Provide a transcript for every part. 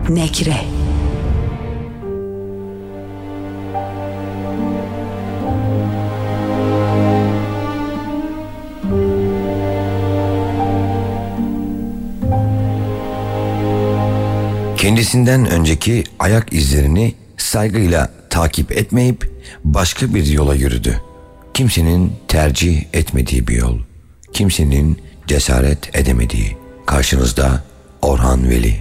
Nekre. Kendisinden önceki ayak izlerini saygıyla takip etmeyip başka bir yola yürüdü. Kimsenin tercih etmediği bir yol, kimsenin cesaret edemediği. Karşınızda Orhan Veli.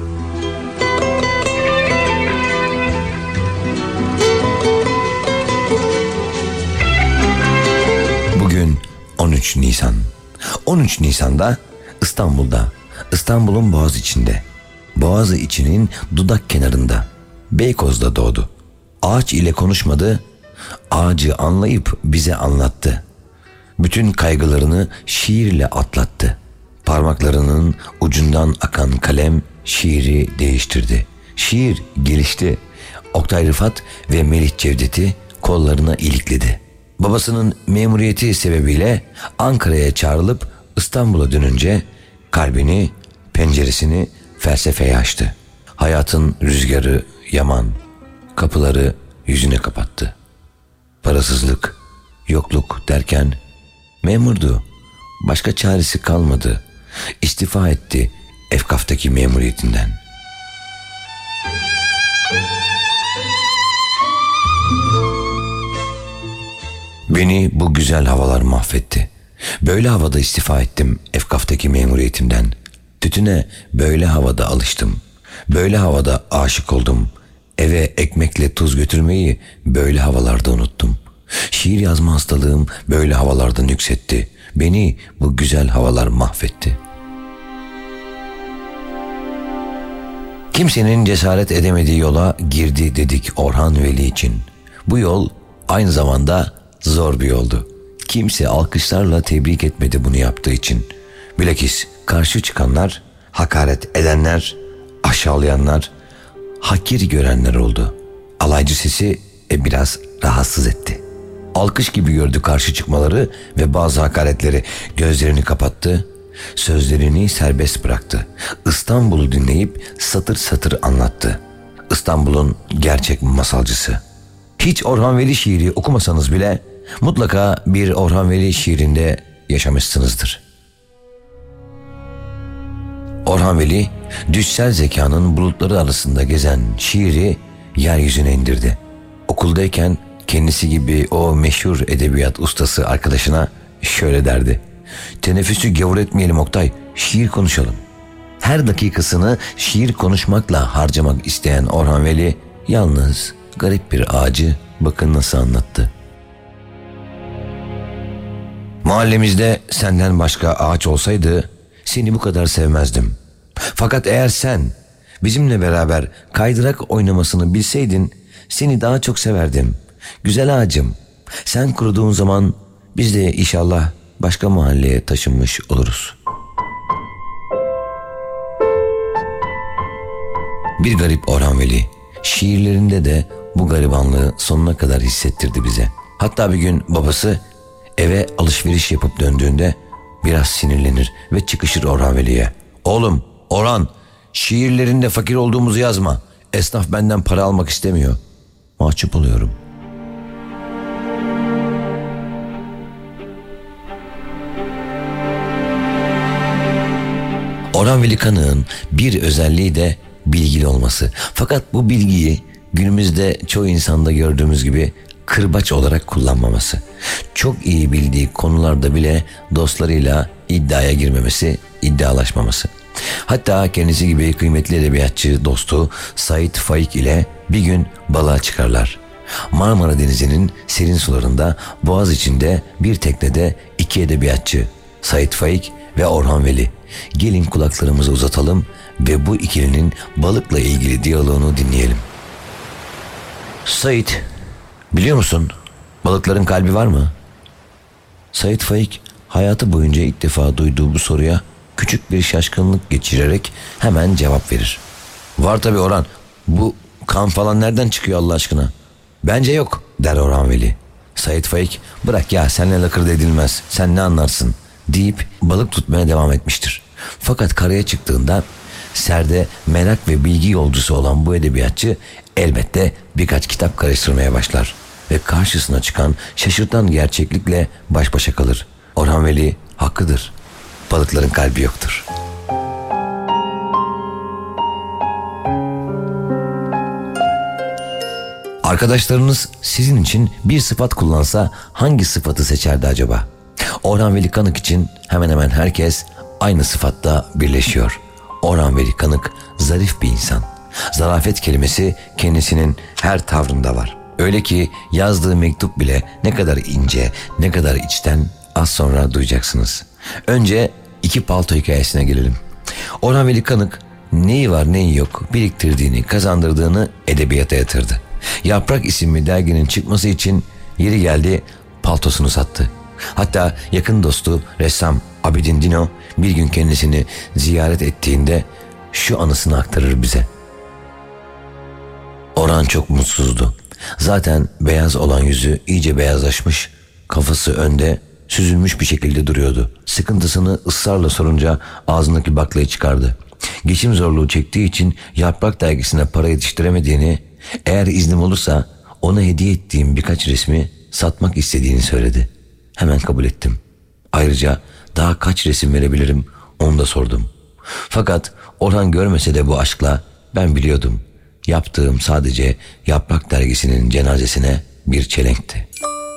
Bugün 13 Nisan. 13 Nisan'da İstanbul'da, İstanbul'un Boğaziçi'nde, Boğaziçi'nin dudak kenarında, Beykoz'da doğdu. Ağaç ile konuşmadı, ağacı anlayıp bize anlattı. Bütün kaygılarını şiirle atlattı. Parmaklarının ucundan akan kalem şiiri değiştirdi. Şiir gelişti. Oktay Rıfat ve Melih Cevdet'i kollarına ilikledi. Babasının memuriyeti sebebiyle Ankara'ya çağrılıp İstanbul'a dönünce kalbini, penceresini felsefeye açtı. Hayatın rüzgarı yaman, kapıları yüzüne kapattı. Parasızlık, yokluk derken memurdu. Başka çaresi kalmadı. İstifa etti Efkaf'taki memuriyetinden. Beni bu güzel havalar mahvetti. Böyle havada istifa ettim Efkaf'taki memuriyetimden. Tütüne böyle havada alıştım. Böyle havada aşık oldum. Eve ekmekle tuz götürmeyi böyle havalarda unuttum. Şiir yazma hastalığım böyle havalarda nüksetti. Beni bu güzel havalar mahvetti. Kimsenin cesaret edemediği yola girdi dedik Orhan Veli için. Bu yol aynı zamanda zor bir yoldu. Kimse alkışlarla tebrik etmedi bunu yaptığı için. Bilakis karşı çıkanlar, hakaret edenler, aşağılayanlar, hakir görenler oldu. Alaycı sesi biraz rahatsız etti. Alkış gibi gördü karşı çıkmaları ve bazı hakaretleri. Gözlerini kapattı, sözlerini serbest bıraktı. İstanbul'u dinleyip satır satır anlattı. İstanbul'un gerçek masalcısı. Hiç Orhan Veli şiiri okumasanız bile mutlaka bir Orhan Veli şiirinde yaşamışsınızdır. Orhan Veli, düşsel zekanın bulutları arasında gezen şiiri yeryüzüne indirdi. Okuldayken kendisi gibi o meşhur edebiyat ustası arkadaşına şöyle derdi: "Teneffüsü gavur etmeyelim Oktay, şiir konuşalım." Her dakikasını şiir konuşmakla harcamak isteyen Orhan Veli, yalnız garip bir ağacı bakın nasıl anlattı. "Mahallemizde senden başka ağaç olsaydı seni bu kadar sevmezdim. Fakat eğer sen bizimle beraber kaydırak oynamasını bilseydin seni daha çok severdim. Güzel ağacım, sen kuruduğun zaman biz de inşallah başka mahalleye taşınmış oluruz." Bir garip Orhan Veli, şiirlerinde de bu garibanlığı sonuna kadar hissettirdi bize. Hatta bir gün babası eve alışveriş yapıp döndüğünde biraz sinirlenir ve çıkışır Orhan Veli'ye: "Oğlum Orhan, şiirlerinde fakir olduğumuzu yazma. Esnaf benden para almak istemiyor." Mahcup oluyorum. Orhan Veli Kanık'ın bir özelliği de bilgili olması. Fakat bu bilgiyi günümüzde çoğu insanda gördüğümüz gibi kırbaç olarak kullanmaması. Çok iyi bildiği konularda bile dostlarıyla iddiaya girmemesi, iddialaşmaması. Hatta kendisi gibi kıymetli edebiyatçı dostu Sait Faik ile bir gün balığa çıkarlar. Marmara Denizi'nin serin sularında Boğaziçi'nde bir teknede iki edebiyatçı Sait Faik ve Orhan Veli. Gelin kulaklarımızı uzatalım ve bu ikilinin balıkla ilgili diyaloğunu dinleyelim. "Sait, biliyor musun balıkların kalbi var mı?" Sait Faik hayatı boyunca ilk defa duyduğu bu soruya küçük bir şaşkınlık geçirerek hemen cevap verir. "Var tabii Orhan, bu kan falan nereden çıkıyor Allah aşkına?" "Bence yok," der Orhan Veli. Sait Faik, "Bırak ya, seninle lakırdı edilmez, sen ne anlarsın?" deyip balık tutmaya devam etmiştir. Fakat karaya çıktığında Serde merak ve bilgi yolcusu olan bu edebiyatçı elbette birkaç kitap karıştırmaya başlar ve karşısına çıkan şaşırtan gerçeklikle baş başa kalır. Orhan Veli hakkıdır. Balıkların kalbi yoktur. Arkadaşlarınız sizin için bir sıfat kullansa hangi sıfatı seçerdi acaba? Orhan Veli Kanık için hemen hemen herkes aynı sıfatta birleşiyor. Orhan Veli Kanık zarif bir insan. Zarafet kelimesi kendisinin her tavrında var. Öyle ki yazdığı mektup bile ne kadar ince, ne kadar içten az sonra duyacaksınız. Önce iki palto hikayesine gelelim. Orhan Veli Kanık neyi var neyi yok biriktirdiğini, kazandırdığını edebiyata yatırdı. Yaprak isimli derginin çıkması için yeri geldi paltosunu sattı. Hatta yakın dostu ressam Abidin Dino bir gün kendisini ziyaret ettiğinde şu anısını aktarır bize. Orhan çok mutsuzdu. Zaten beyaz olan yüzü iyice beyazlaşmış, kafası önde süzülmüş bir şekilde duruyordu. Sıkıntısını ısrarla sorunca ağzındaki baklayı çıkardı. Geçim zorluğu çektiği için Yaprak dergisine para yetiştiremediğini, eğer iznim olursa ona hediye ettiğim birkaç resmi satmak istediğini söyledi. Hemen kabul ettim. Ayrıca daha kaç resim verebilirim onu da sordum. Fakat Orhan görmese de bu aşkla ben biliyordum. Yaptığım sadece Yaprak dergisinin cenazesine bir çelenkti.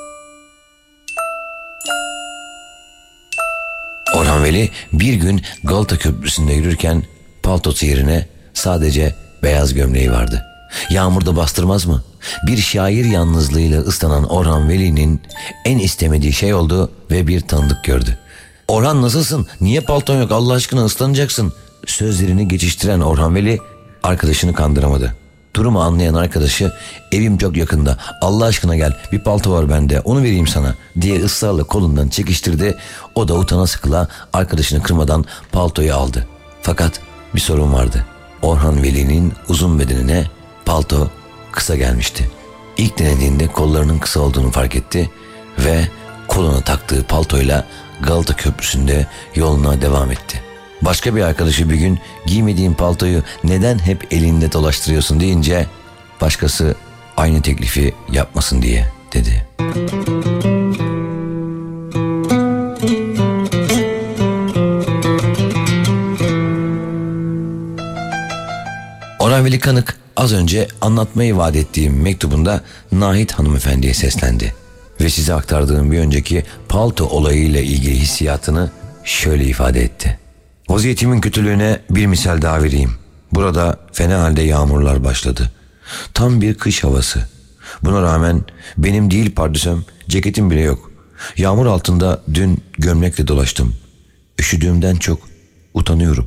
Orhan Veli bir gün Galata Köprüsü'nde yürürken paltosu yerine sadece beyaz gömleği vardı. Yağmurda bastırmaz mı? Bir şair yalnızlığıyla ıslanan Orhan Veli'nin en istemediği şey oldu ve bir tanıdık gördü. "Orhan nasılsın? Niye palton yok? Allah aşkına ıslanacaksın." Sözlerini geçiştiren Orhan Veli arkadaşını kandıramadı. Durumu anlayan arkadaşı "Evim çok yakında, Allah aşkına gel, bir palto var bende, onu vereyim sana" diye ısrarla kolundan çekiştirdi. O da utana sıkıla arkadaşını kırmadan paltoyu aldı. Fakat bir sorun vardı. Orhan Veli'nin uzun bedenine palto kısa gelmişti. İlk denediğinde kollarının kısa olduğunu fark etti ve koluna taktığı paltoyla Galata Köprüsü'nde yoluna devam etti. Başka bir arkadaşı bir gün "Giymediğin paltoyu neden hep elinde dolaştırıyorsun?" deyince başkası aynı teklifi yapmasın diye dedi. Orhan Veli Kanık az önce anlatmayı vaat ettiğim mektubunda Nahit hanımefendiye seslendi ve size aktardığım bir önceki palto olayıyla ilgili hissiyatını şöyle ifade etti. "Vaziyetimin kötülüğüne bir misal daha vereyim. Burada fena halde yağmurlar başladı. Tam bir kış havası. Buna rağmen benim değil pardösüm, ceketim bile yok. Yağmur altında dün gömlekle dolaştım. Üşüdüğümden çok utanıyorum."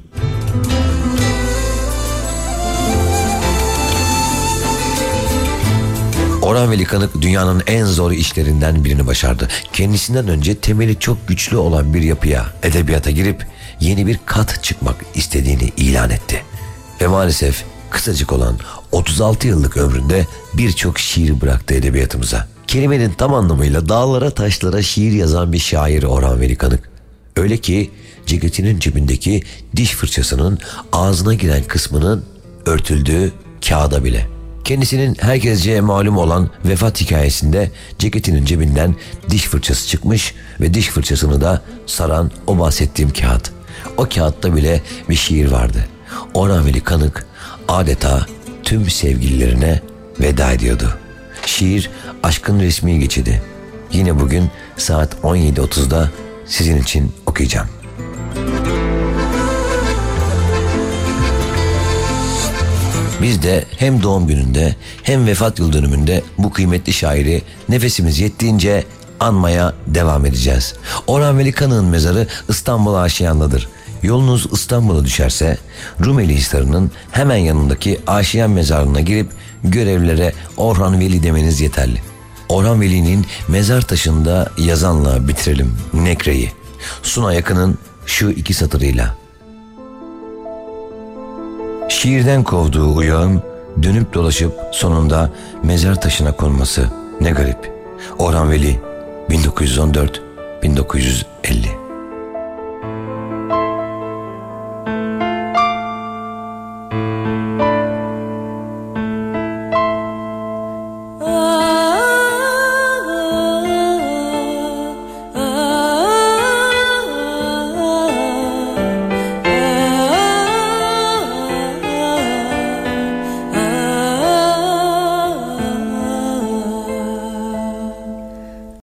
Orhan Veli Kanık dünyanın en zor işlerinden birini başardı. Kendisinden önce temeli çok güçlü olan bir yapıya, edebiyata girip yeni bir kat çıkmak istediğini ilan etti. Ve maalesef kısacık olan 36 yıllık ömründe birçok şiir bıraktı edebiyatımıza. Kelimenin tam anlamıyla dağlara taşlara şiir yazan bir şair Orhan Veli Kanık. Öyle ki ceketinin cebindeki diş fırçasının ağzına giren kısmının örtüldüğü kağıda bile. Kendisinin herkesce malum olan vefat hikayesinde ceketinin cebinden diş fırçası çıkmış ve diş fırçasını da saran o bahsettiğim kağıt. O kağıtta bile bir şiir vardı. Orhan Veli Kanık adeta tüm sevgililerine veda ediyordu. Şiir aşkın resmi geçidi. Yine bugün saat 17.30'da sizin için okuyacağım. Biz de hem doğum gününde hem vefat yıl dönümünde bu kıymetli şairi nefesimiz yettiğince anmaya devam edeceğiz. Orhan Veli Kanık'ın mezarı İstanbul Aşiyan'dadır. Yolunuz İstanbul'a düşerse Rumeli Hisarı'nın hemen yanındaki Aşiyan mezarlığına girip görevlilere Orhan Veli demeniz yeterli. Orhan Veli'nin mezar taşında yazanla bitirelim nekreyi. Suna Yakın'ın şu iki satırıyla. Şiirden kovduğu uyağın dönüp dolaşıp sonunda mezar taşına konması ne garip. Orhan Veli 1914-1950